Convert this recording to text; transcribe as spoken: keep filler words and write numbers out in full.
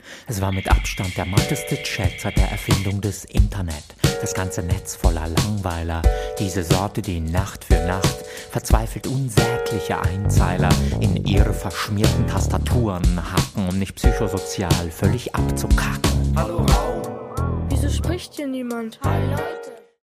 Es war mit Abstand der matteste Chat seit der Erfindung des Internet. Das ganze Netz voller Langweiler, diese Sorte, die Nacht für Nacht verzweifelt unsägliche Einzeiler in ihre verschmierten Tastaturen hacken, um nicht psychosozial völlig abzukacken. Hallo Raum. Wieso spricht hier niemand? Hi Leute.